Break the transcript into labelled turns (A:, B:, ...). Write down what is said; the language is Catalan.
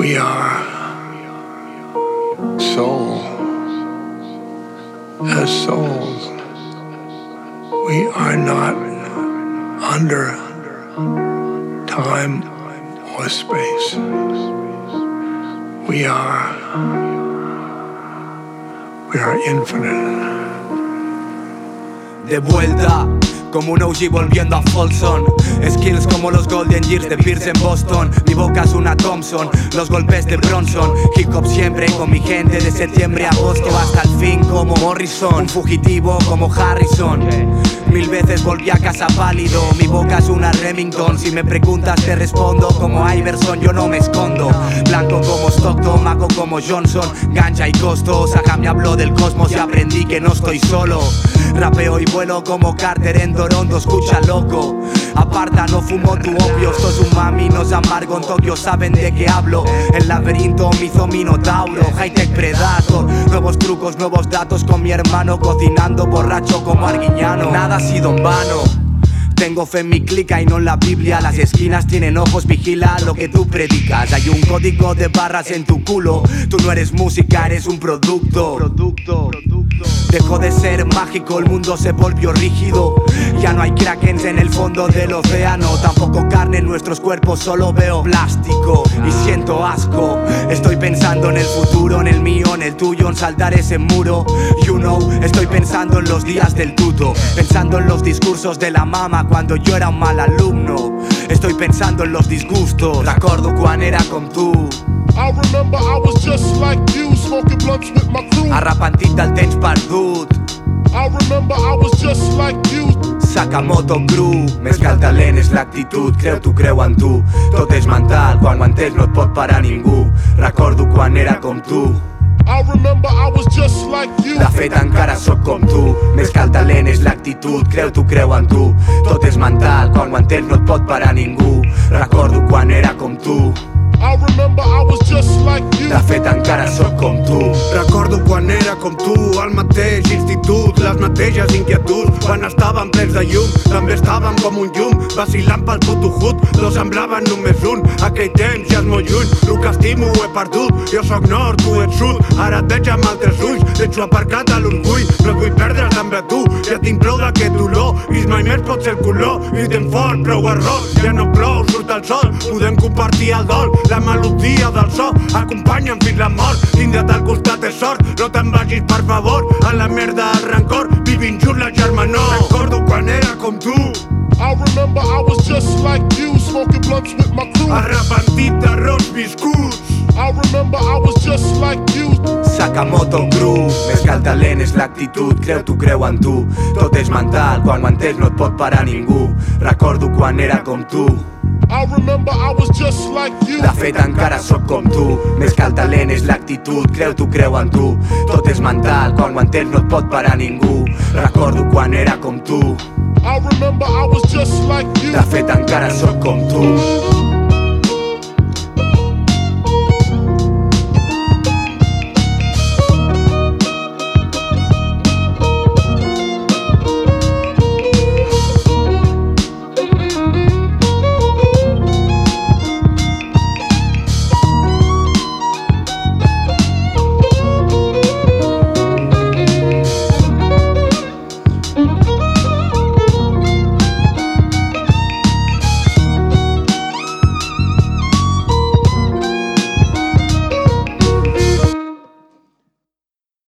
A: We are soul. As souls, we are not under time or space. We are infinite.
B: De vuelta, como un OG volviendo a Folsom. Skills como los Golden Years de Pierce en Boston. Mi boca es una Thompson, los golpes de Bronson. Hip hop siempre con mi gente de septiembre a agosto hasta el fin como Morrison. Un fugitivo como Harrison. 1000 veces volví a casa pálido. Mi boca es una Remington. Si me preguntas te respondo como Iverson, yo no me escondo. Blanco como Stockton, mago como Johnson. Ganja y costo, Saja me habló del cosmos y aprendí que no estoy solo. Rapeo y vuelo como Carter en Toronto, escucha loco. Aparta, no fumo tu opio, sos un mami, no se amargo en Tokio, saben de qué hablo. El laberinto me hizo Minotauro, high-tech Predator. Nuevos trucos, nuevos datos con mi hermano, cocinando borracho como Arguiñano. Nada ha sido en vano. Tengo fe en mi clica y no en la Biblia. Las esquinas tienen ojos, vigila lo que tú predicas. Hay un código de barras en tu culo. Tú no eres música, eres un producto. Dejó de ser mágico, el mundo se volvió rígido. Ya no hay krakens en el fondo del océano. Tampoco carne en nuestros cuerpos, solo veo plástico y siento asco. Estoy pensando en el futuro, en el mío, en el tuyo, en saltar ese muro. You know, estoy pensando en los días del tuto. Pensando en los discursos de la mama cuando yo era un mal alumno. Estoy pensando en los disgustos. Recordo quan era com tu.
C: I remember I was just like you, smoking blunts with my crew.
B: Arrepentit del temps perdut.
C: I remember I was just like you.
B: Sakamoto Crew. Més que el talent és l'actitud, creu en tu. Tot és mental, quan ho entens no et pot parar ningú. Recordo quan era com tu.
C: I remember I was just like you.
B: De fet encara sóc com tu. Més que el talent és l'actitud, creu en tu. Tot és mental, quan ho entens no et pot parar ningú. Recordo quan era com tu.
C: I remember I was just like you.
B: De fet encara sóc com tu.
D: Recordo quan era com tu, al mateix institut, les mateixes inquietuds. Quan estàvem plens de llum, també estàvem com un llum, vacilant pel puto hood, no semblaven només un. Aquell temps ja és molt lluny, el que estimo ho he perdut. Jo sóc nord, tu ets sud, ara et veig amb altres ulls. Deixo aparcat a l'orgull, no et vull perdre's amb tu. Ja tinc prou d'aquest dolor, i mai més pot ser el color. I tens fort, prou error, ja no plou, surt el sol. Podem compartir el dol, la melodia del so, acompanya'm fins la mort. Tindre't al costat és sort, no te'n vagis per favor. A la merda el rancor, vivint junts la germanor. Recordo quan era com tu.
C: I remember I was just like you, smoking blunts with my crew.
D: Arrepentit d'errors viscuts.
C: I remember I was just like you.
B: Sakamoto Crew. Més que el talent és l'actitud, creu en tu. Tot és mental, quan ho entens no et pot parar ningú. Recordo quan era com tu.
C: I remember I was just like you.
B: De fet encara sóc com tu. Més que el talent és l'actitud, creu en tu. Tot és mental, quan ho entens no et pot parar ningú. Recordo quan era com tu.
C: I remember I was just like you.
B: De fet encara sóc com tu.